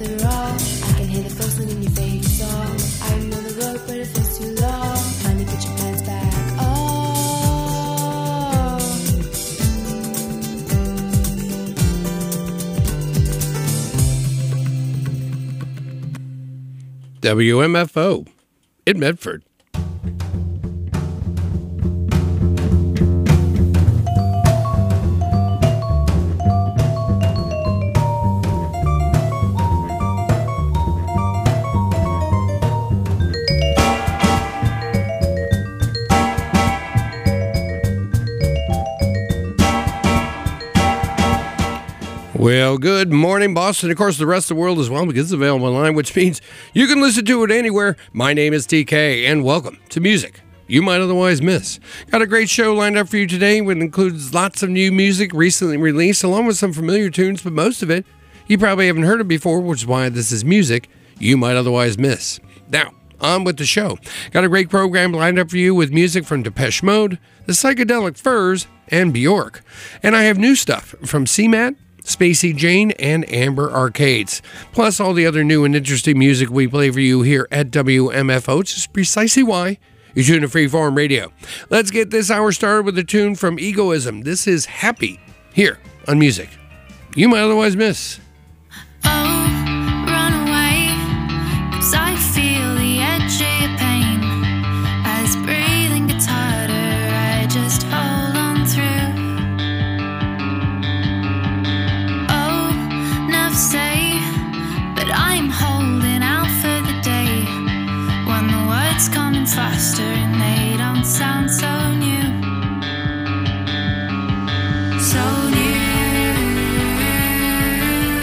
it all. I can hear the first one in your favorite song. I know the road, but it feels too long. Finally put your pants back on. WMFO in Medford. Well, good morning, Boston. Of course, the rest of the world as well, because it's available online, which means you can listen to it anywhere. My name is TK, and welcome to Music You Might Otherwise Miss. Got a great show lined up for you today, which includes lots of new music recently released, along with some familiar tunes, but most of it you probably haven't heard of before, which is why this is Music You Might Otherwise Miss. Now, on with the show. Got a great program lined up for you with music from Depeche Mode, the Psychedelic Furs, and Bjork. And I have new stuff from CMAT, Spacey Jane, and Amber Arcades, plus all the other new and interesting music we play for you here at WMFO, which is precisely why you tune to Freeform Radio. Let's get this hour started with a tune from Egoism. This is Happy, here on Music You Might Otherwise Miss. Oh, run away, 'cause I feel the edge of your pain. As breathing gets harder, I just hold on through. Say, but I'm holding out for the day when the words come in faster and they don't sound so new, so new.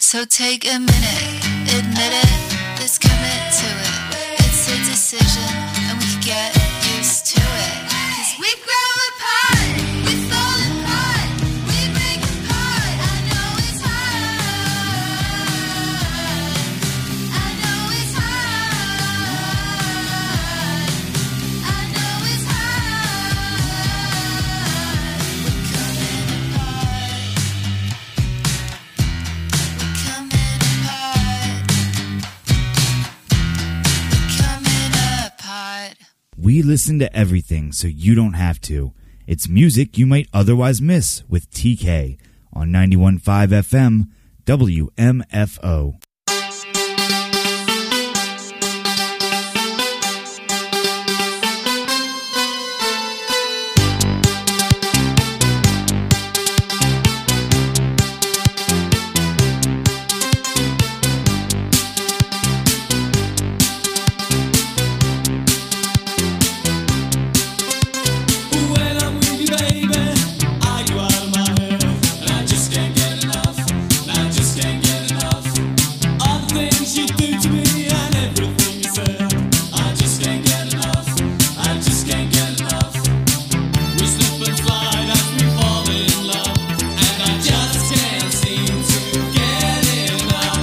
So take a minute, admit it, let's commit to it. It's a decision and we can get used to it. 'Cause we grow apart, we fall apart, we break apart. I know it's hard, I know it's hard, I know it's hard. We're coming apart, we're coming apart, we're coming apart. We listen to everything so you don't have to. It's music you might otherwise miss with TK on 91.5 FM WMFO. When I'm with you, baby, are you out of my head? And I just can't get enough. And I just can't get enough. All the things you do to me and everything you said. I just can't get enough. I just can't get enough. We slip and slide as we fall in love, and I just can't seem to get enough.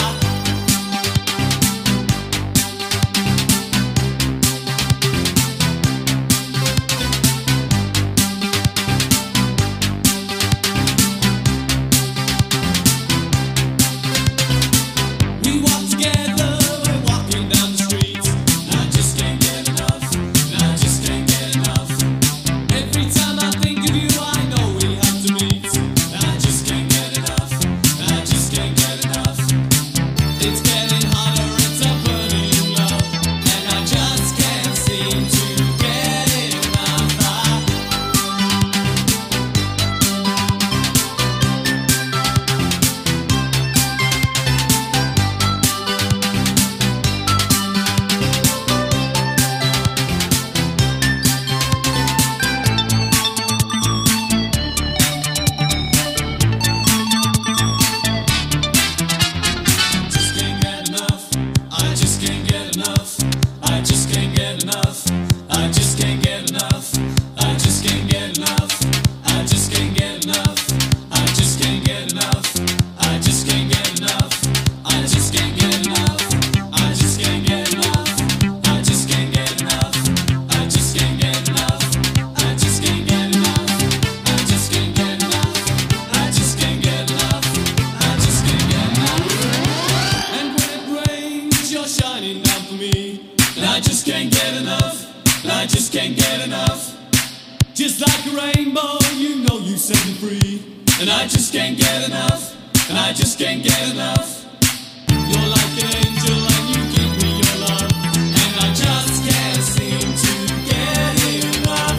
We walk together, we're walking down the street. And I just can't get enough. And I just can't get enough. Every time I think of you, I know we have to meet. And I just can't get enough. And I just can't get enough. It's getting hotter, it's a burning love, and I just can't seem to get enough. Just can't get enough. I just can't get enough. I just can't get enough. I just can't get enough. I just can't get enough. I just can't get enough. I just can't get enough. I just can't get enough. I just can't get enough. I just can't get enough. I just can't get enough. I just can't get enough. I just can't get enough. I just can't get enough. I just can't get enough. I just can't get enough. And when it rains, you're shining down for me. And I just can't get enough. And I just can't get enough. Just like a rainbow, you know you set me free. And I just can't get enough. And I just can't get enough. You're like an angel and you give me your love. And I just can't seem to get enough.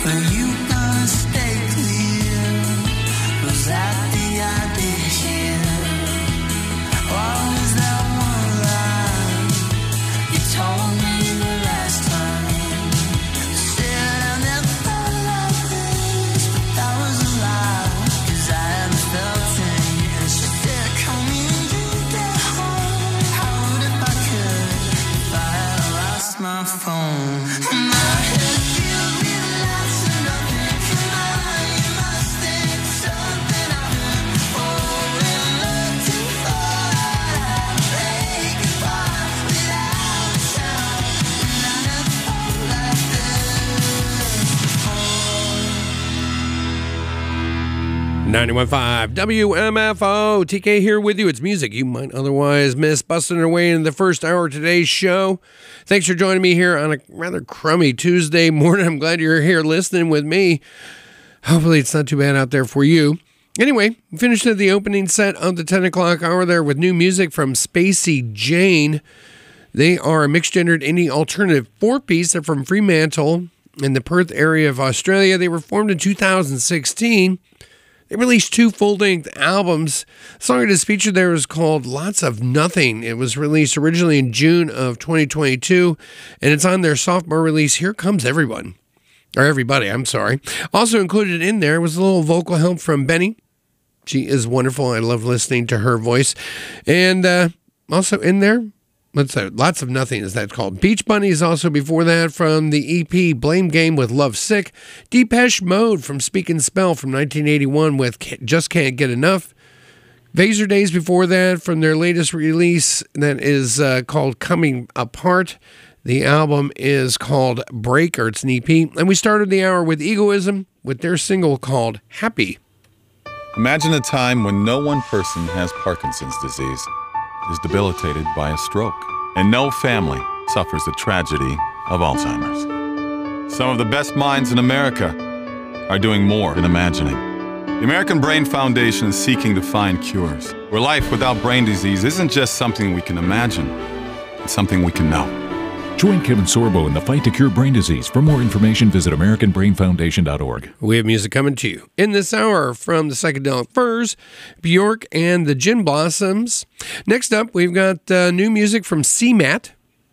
When you gonna stay clear? Was that the idea here? Or was that one lie you told me the last time? Said I never felt like this, but that was a lie, 'cause I haven't felt in years. She said, call me when you get home. I would if I could, if I had lost my phone. My head feels really lost and nothing. Come on, you must think something I've been falling in love too far. I'd say goodbye without a sound, and I never felt like this before. 91.5 WMFO. TK here with you. It's music you might otherwise miss. Busting our way into the first hour of today's show. Thanks for joining me here on a rather crummy Tuesday morning. I'm glad you're here listening with me. Hopefully it's not too bad out there for you. Anyway, finished at the opening set of the 10 o'clock hour there with new music from Spacey Jane. They are a mixed-gendered indie alternative four-piece. They're from Fremantle in the Perth area of Australia. They were formed in 2016. They released two full-length albums. The song it is featured there was called Lots of Nothing. It was released originally in June of 2022, and it's on their sophomore release, Here Comes Everyone. Or Everybody, I'm sorry. Also included in there was a little vocal help from Benny. She is wonderful. I love listening to her voice. And also in there, Lots of Nothing is that called. Beach Bunnies also before that from the EP Blame Game with Love Sick. Depeche Mode from Speak and Spell from 1981 with Just Can't Get Enough. Vaser Days before that from their latest release that is called Coming Apart. The album is called Break, or it's an EP. And we started the hour with Egoism with their single called Happy. Imagine a time when no one person has Parkinson's disease, is debilitated by a stroke, and no family suffers the tragedy of Alzheimer's. Some of the best minds in America are doing more than imagining. The American Brain Foundation is seeking to find cures, where life without brain disease isn't just something we can imagine, it's something we can know. Join Kevin Sorbo in the fight to cure brain disease. For more information, visit AmericanBrainFoundation.org. We have music coming to you in this hour from the Psychedelic Furs, Bjork, and the Gin Blossoms. Next up, we've got new music from CMAT,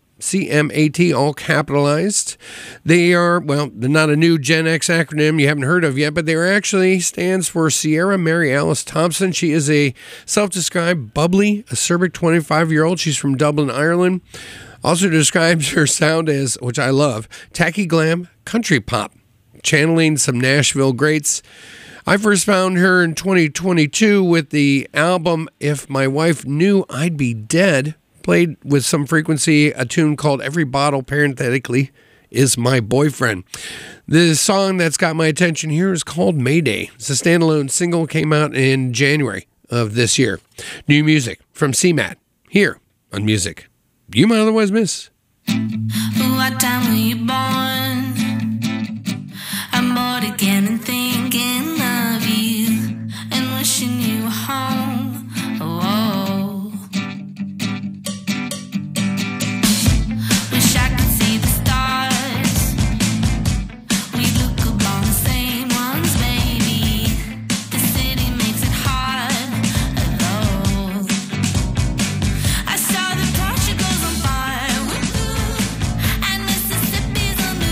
C-M-A-T, all capitalized. They are, well, they're not a new Gen X acronym you haven't heard of yet, but they actually stands for Sierra Mary Alice Thompson. She is a self-described bubbly, acerbic 25-year-old. She's from Dublin, Ireland. Also describes her sound as, which I love, tacky glam country pop, channeling some Nashville greats. I first found her in 2022 with the album If My Wife Knew I'd Be Dead, played with some frequency a tune called Every Bottle, parenthetically, Is My Boyfriend. The song that's got my attention here is called Mayday. It's a standalone single, came out in January of this year. New music from CMAT, here on Music You Might Otherwise Miss. What time were you born? I'm bored again and thinking of you and wishing you were home. Oh, wish I could see the stars. We look upon the same ones, baby. The city makes it hard, though. I saw the Portugal's on fire, and Mississippi's under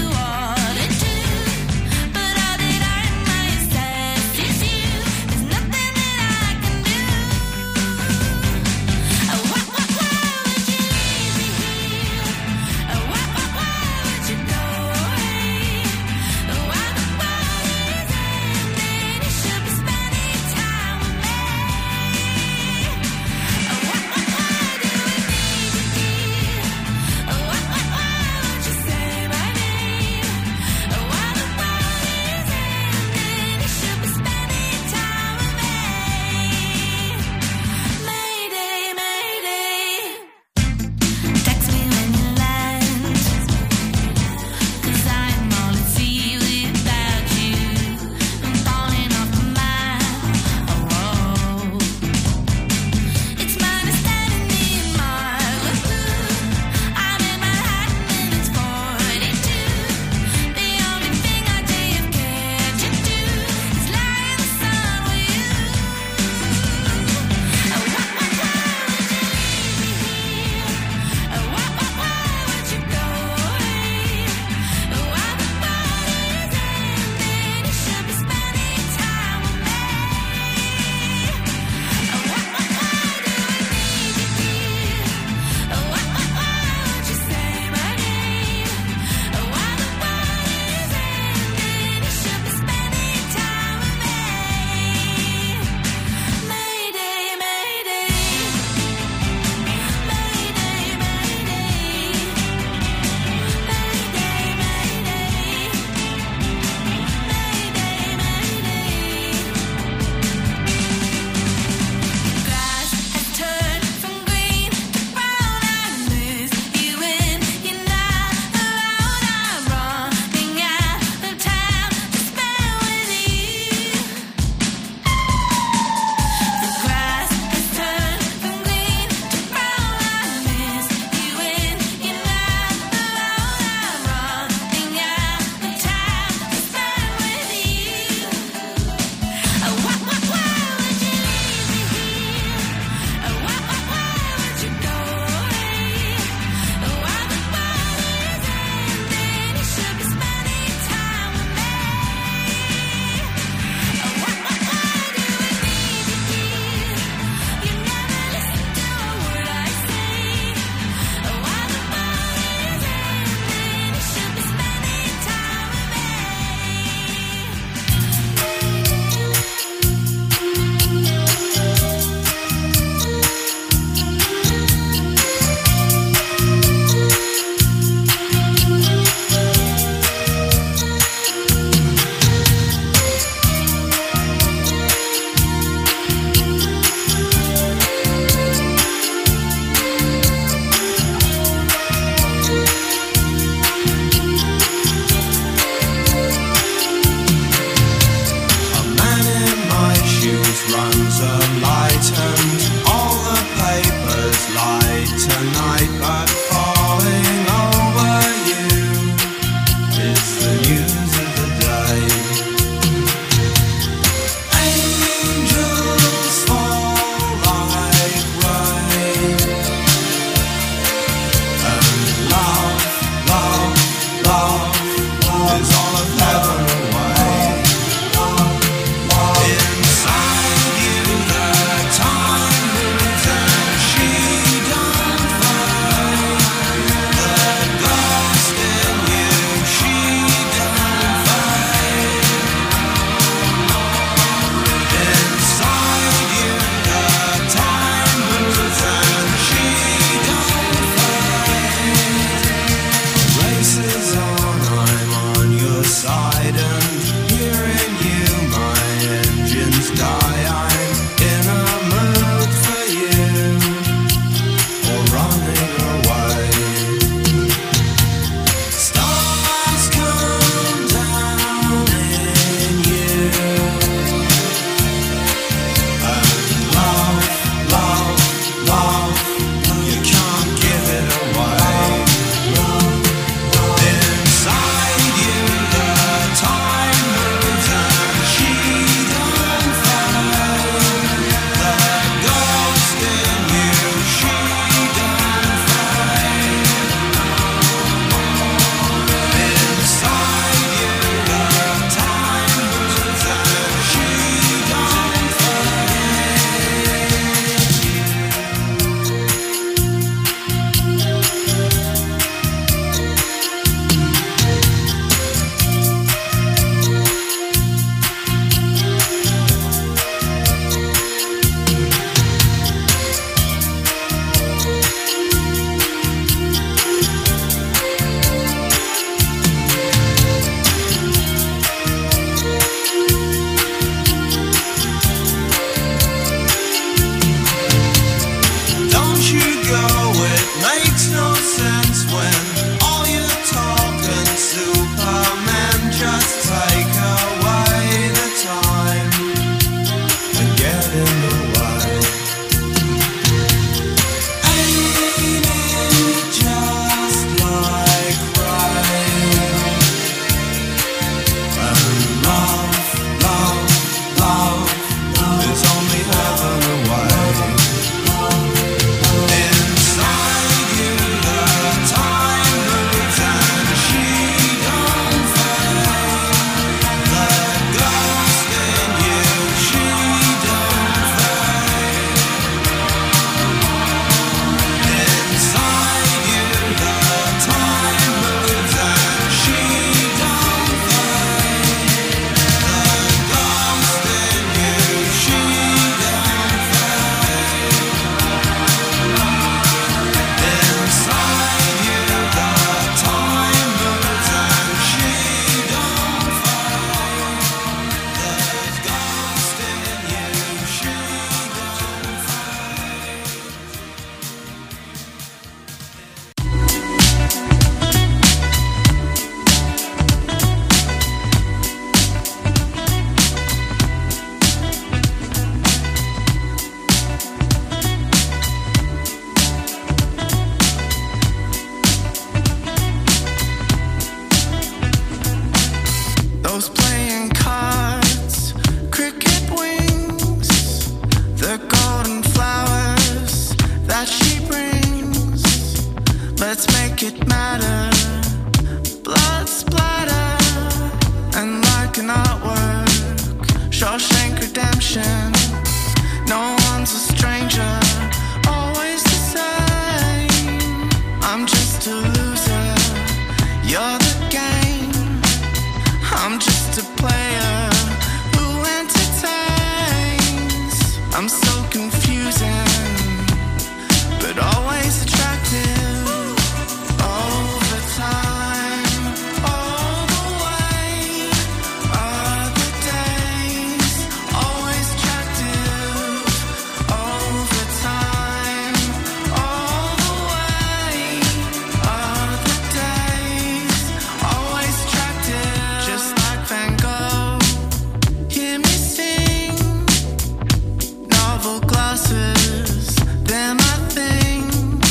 redemption. No one's a stranger, always the same. I'm just a loser, you're the game. I'm just a player who entertains. I'm so confusing, but always attractive. Over time, all the way are the days. Always attractive. Over time, all the way are the days. Always attractive. Just like Van Gogh, hear me sing. Novel glasses, they're my thing.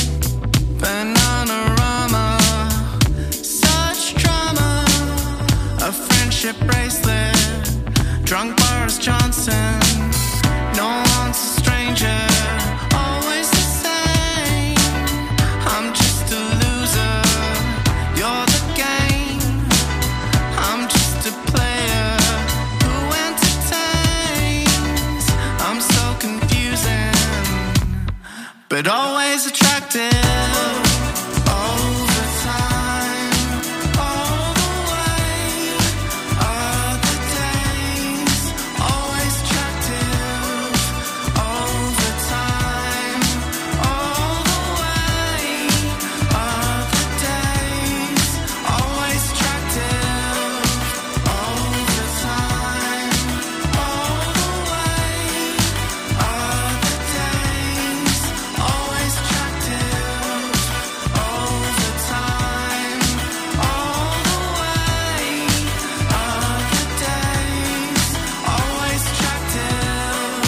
Bananarama, such drama. A friendship bracelet, drunk Boris Johnson. No one's a stranger, always the same. I'm just a loser, you're the game. I'm just a player who entertains. I'm so confusing, but always attractive. Over time, all the way are the days. Always attractive. Over time, all the way are the days. Always attractive. Over time, all the way are the days. Always attractive. Over time, all the way are the days. Always attractive.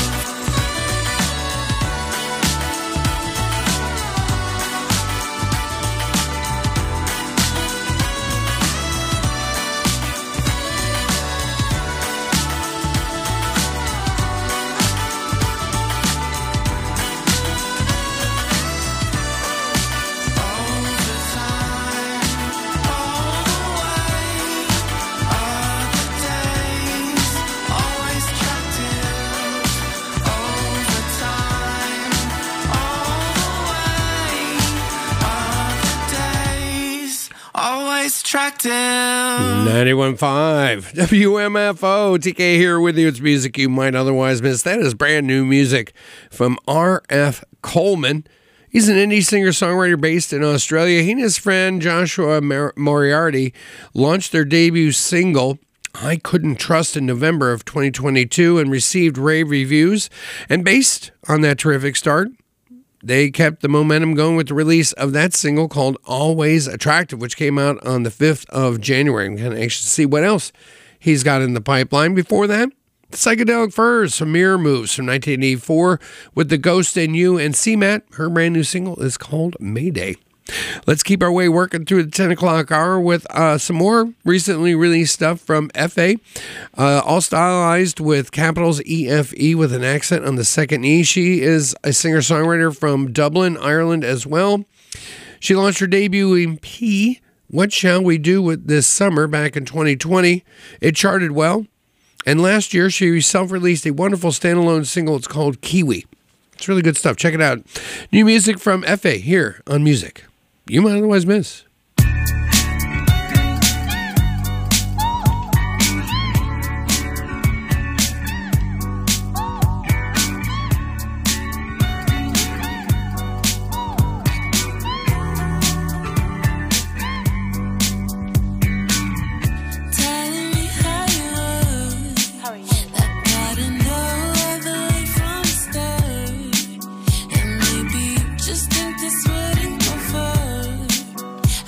Over time, all the way are the days. Always attractive. Over time, all the way are the days. Always attractive. 91.5 WMFO. TK here with you. It's music you might otherwise miss. That is brand new music from R.F. Coleman. He's an indie singer-songwriter based in Australia. He and his friend Joshua Moriarty launched their debut single, I Couldn't Trust, in November of 2022 and received rave reviews. And based on that terrific start, they kept the momentum going with the release of that single called Always Attractive, which came out on the 5th of January. I'm kind of anxious to see what else he's got in the pipeline. Before that, the Psychedelic Furs, some Mirror Moves from 1984 with The Ghost in You, and CMAT, her brand new single is called Mayday. Let's keep our way working through the 10 o'clock hour with some more recently released stuff from F.A. All stylized with capitals E-F-E with an accent on the second E. She is a singer-songwriter from Dublin, Ireland as well. She launched her debut EP, What Shall We Do With This Summer, back in 2020. It charted well. And last year, she self-released a wonderful standalone single. It's called Kiwi. It's really good stuff. Check it out. New music from F.A. here on Music You Might Otherwise Miss. Telling me how you look. That part I know ever leave from the start. And maybe you just think this wouldn't go far.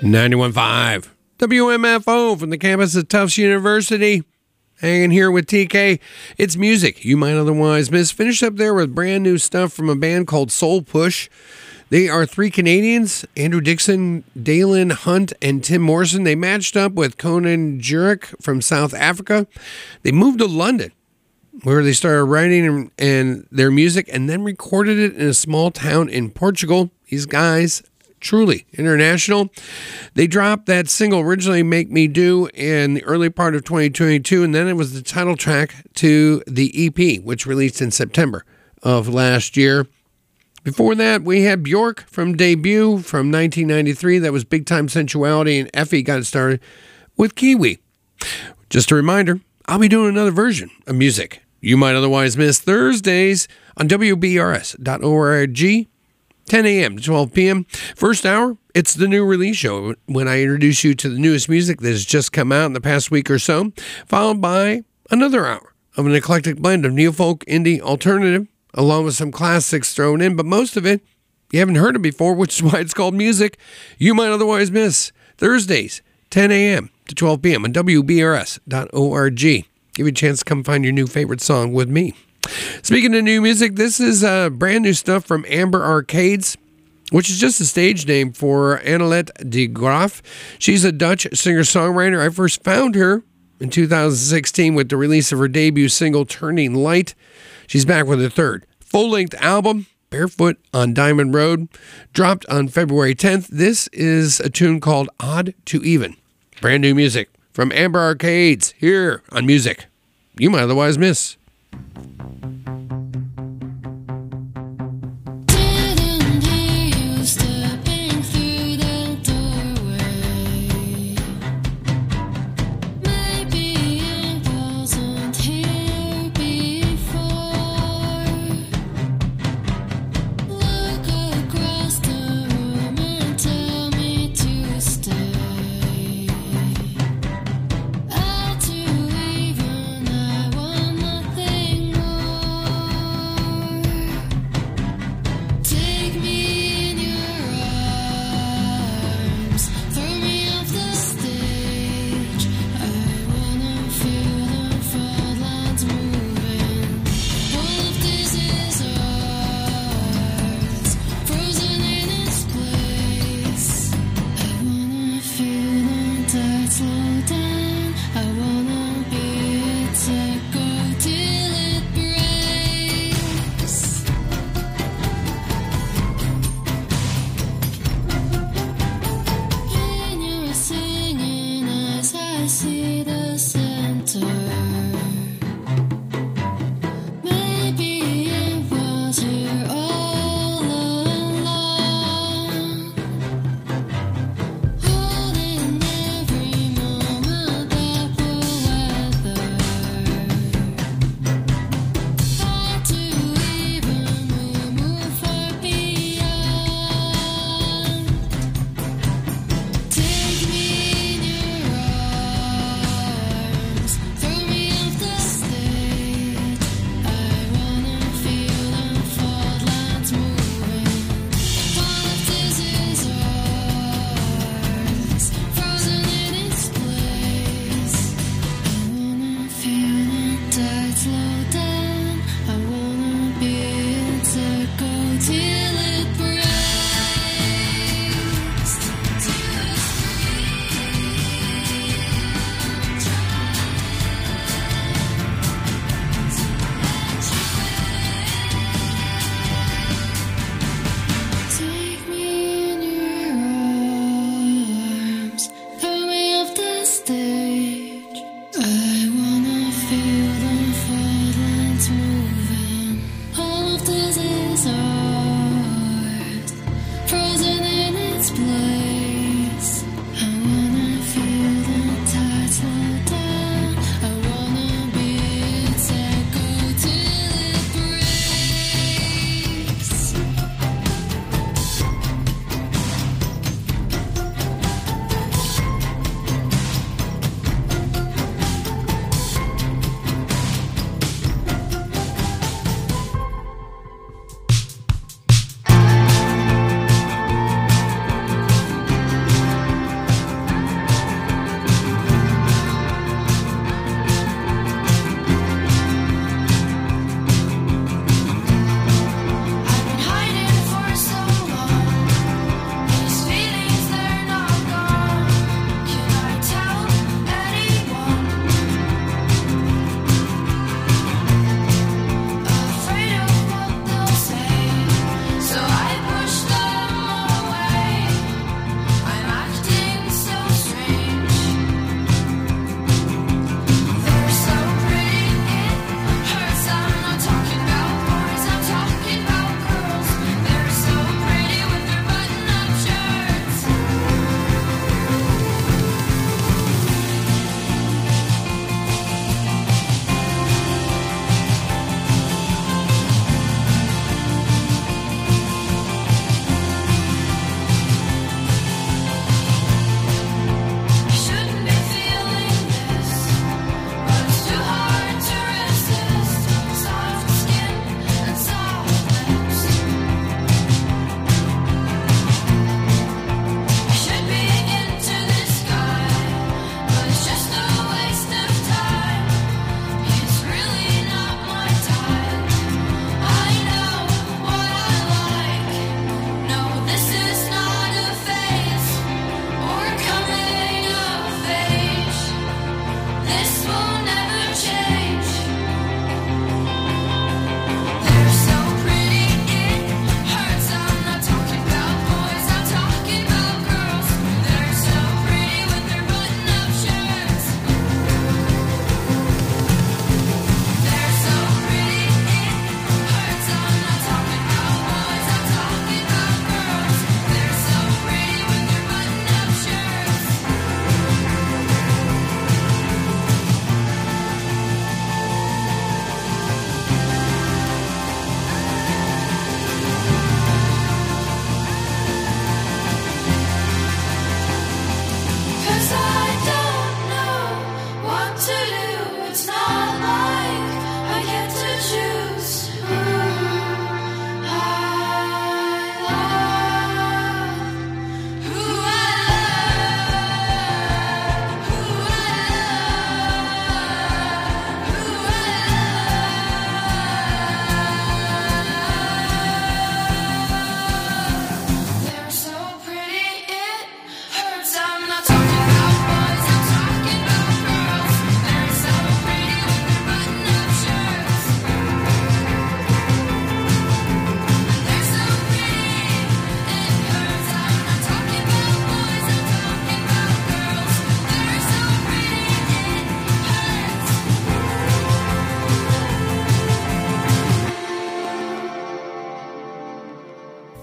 91.5 WMFO from the campus of Tufts University. Hanging here with TK. It's music you might otherwise miss. Finished up there with brand new stuff from a band called Soul Push. They are three Canadians, Andrew Dixon, Dalen Hunt, and Tim Morrison. They matched up with Conan Jurek from South Africa. They moved to London, where they started writing and their music and then recorded it in a small town in Portugal. These guys, truly international. They dropped that single originally, Make Me Do, in the early part of 2022, and then it was the title track to the EP, which released in September of last year. Before that, we had Bjork from Debut from 1993. That was Big Time Sensuality, and Effie got it started with Kiwi. Just a reminder, I'll be doing another version of music you might otherwise miss Thursdays on WBRS.org, 10 a.m. to 12 p.m. First hour, it's the new release show when I introduce you to the newest music that has just come out in the past week or so, followed by another hour of an eclectic blend of neofolk, indie, alternative, along with some classics thrown in, but most of it you haven't heard it before, which is why it's called music you might otherwise miss. Thursdays, 10 a.m. to 12 p.m. on WBRS.org. Give you a chance to come find your new favorite song with me. Speaking of new music, this is brand new stuff from Amber Arcades, which is just a stage name for Annelette de Graaf. She's a Dutch singer-songwriter. I first found her in 2016 with the release of her debut single, Turning Light. She's back with her third full-length album, Barefoot on Diamond Road, dropped on February 10th. This is a tune called Odd to Even. Brand new music from Amber Arcades here on Music You Might Otherwise Miss. Didn't hear you stepping through the doorway. Maybe I wasn't here before. Look across the room and tell me to stay. All too even, I want nothing.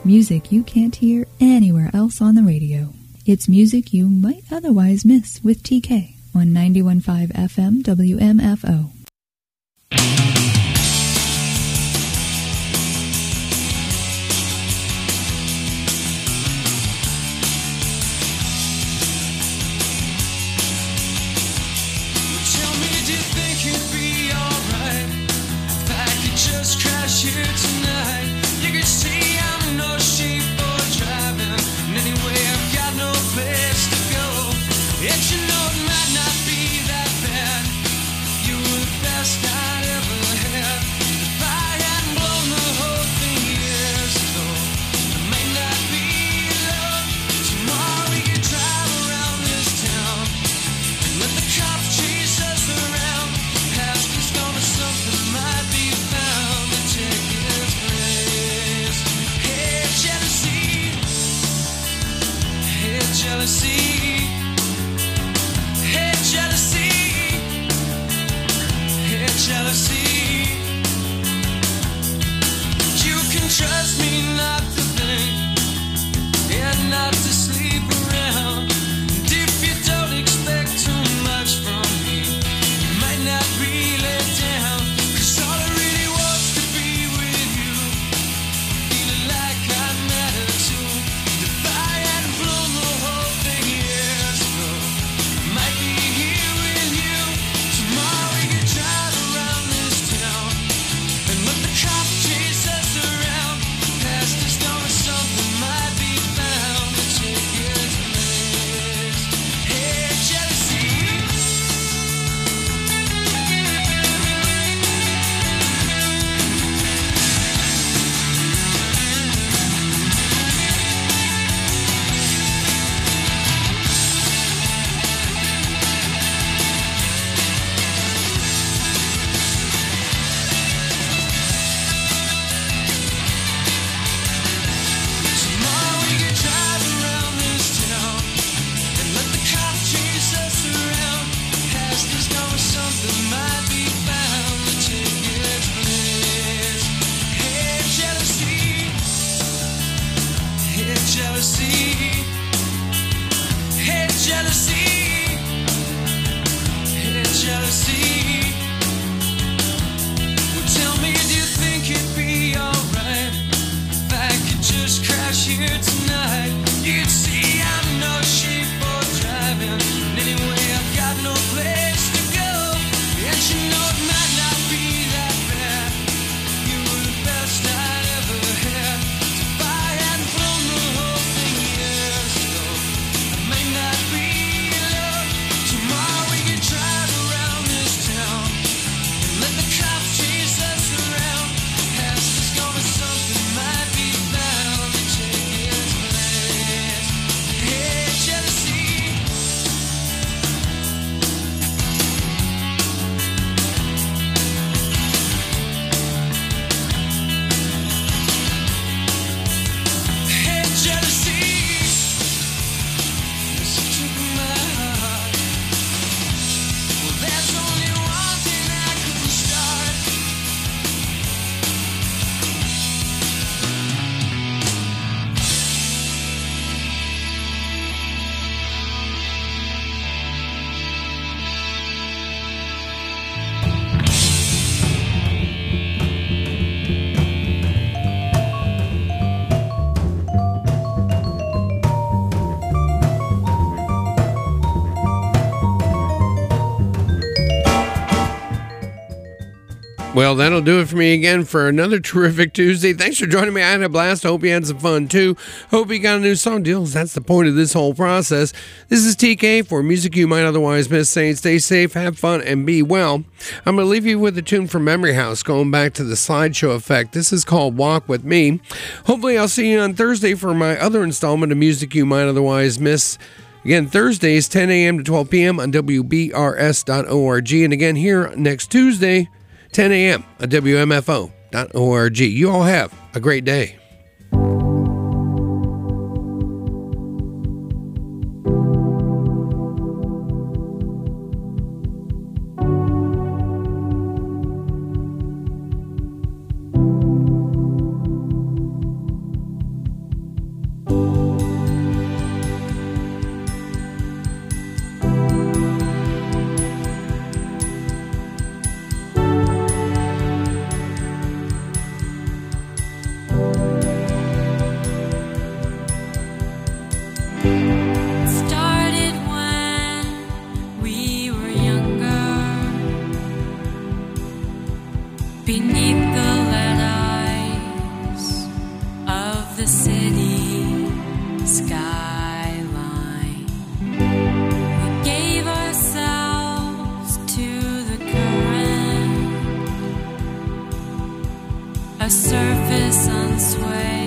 Music you can't hear anywhere else on the radio. It's music you might otherwise miss with TK on 91.5 FM WMFO. Tell me, do you think it'd be alright if I could just crash here tonight? You could see I'm no sheep for driving, and anyway I've got no place to go. Yet you know it might not be that bad. You were the best I'd ever had. If I hadn't blown the whole thing years ago, it might not be love. Tomorrow we could drive around this town and let the cops chase us around. Past is gone, but something might be found to take its place. Hey, jealousy. Hey, jealousy. Hey, jealousy. Hey, jealousy. You can trust me not to think and not to sleep around. And if you don't expect too much from me, you might not really down. 'Cause all I really wants to be with you, feeling like I matter too. If I hadn't blown the whole thing years ago, I might be here with you. Tomorrow we could drive around this town and let the cops chase us around. Past is gone, but something might be found to take its place. Hey, jealousy. Tomorrow we could drive around this town and let the cops chase us around. Past is gone, but something might be found to take its place. Hey, jealousy. Hey, jealousy. Hey, jealousy. Hey, jealousy. Well, tell me, do you think it'd be alright if I could just crash here tonight? You'd see I'm no sheep for driving, and anyway I've got no place to go. Yet you know it might not be that bad. You were the best I'd ever had. If I hadn't blown the whole thing years ago, I may not be love. Tomorrow we could drive around this town and let the cops chase us around. Past is gone, but something might be found to take its place. Hey, jealousy. Hey, jealousy. Yes, it took my heart. Well, there's only one thing I can start. Well, that'll do it for me again for another terrific Tuesday. Thanks for joining me. I had a blast. I hope you had some fun too. Hope you got a new song deals. That's the point of this whole process. This is TK for music you might otherwise miss, saying stay safe, have fun, and be well. I'm going to leave you with a tune from Memory House, going back to the slideshow effect. This is called Walk With Me. Hopefully I'll see you on Thursday for my other installment of music you might otherwise miss. Again, Thursdays, 10 a.m. to 12 p.m. on WBRS.org. And again, here next Tuesday, 10 a.m. at WMFO.org. You all have a great day. beneath the lead eyes of the city skyline. We gave ourselves to the current, a surface unswayed.